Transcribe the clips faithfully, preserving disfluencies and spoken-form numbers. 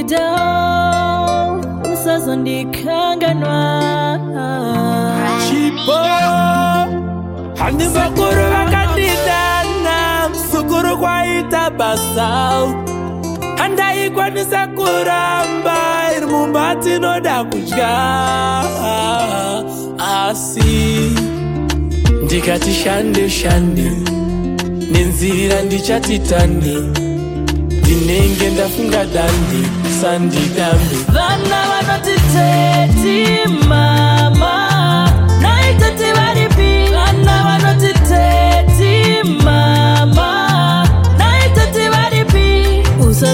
down, usazondikanganwa. Chipo handi bakuru vakandidana msukuru kwaita basau andaikwanisa kuramba iri mumbati noda kudya asi ndikati shande shande nenzira ndichatitande ndinenge ndafunga dande sandidambe vana vanotiteti mama naitati varipi vana vanotiteti mama naitati varipi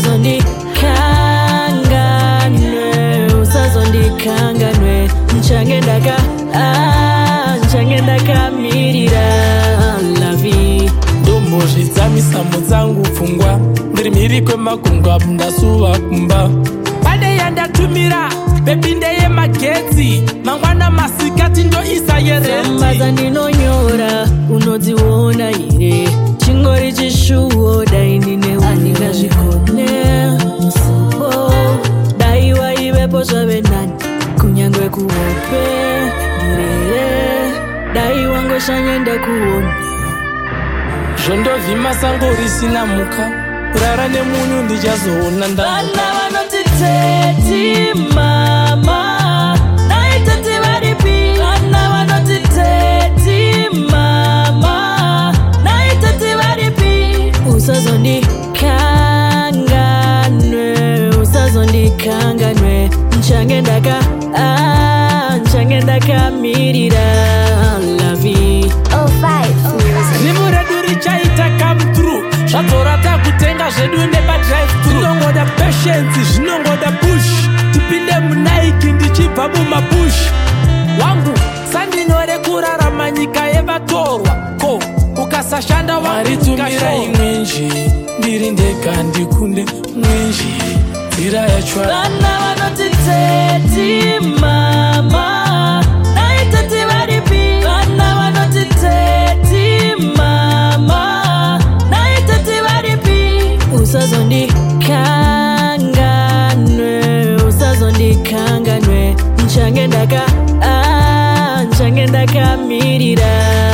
usazondikanganwe usazondikanganwe nchange ndaka ah, nchange ndakamirira lavi ndombozvidzamisa mudzangu pfungwa ndiri mhiri kwemakungwa ndasuva kumba pade yandatumira bebi ndeyemagetsi mangwana masikati ndoisa yereti maza ndinonyora unodziona ire chingori chishuwo dai ndine andingazvikone musuwo dai waivepo zvave nani kunyangwe kuhope ndirere dai wangoshanya ndakuona zvondovhima sango risina muka kurara nemunyu ndichazoona vana vanotiteti mama naitati varipi vana vanotiteti mama naitati varipi usazondikanganwe usazondikanganwe nchange ndaka ah, nchange ndakamirira lavi oh five zimu redu richaita come through zvadzora takutenga zvedu nepadrive through zvinongoda patience zvinongoda push tipinde munaiki ndichibva mumabush wangu sandinore kurarama nyika yevatorwa ko ukasashanda waritumira imwenje ndiri ndega ndikunde mwenje nzira yachwa vana vanotiteti mama naitati varipi vana vanotiteti mama naitati varipi usazondikanganwe usazondikanganwe nchange ndaka ah, nchange ndakamirira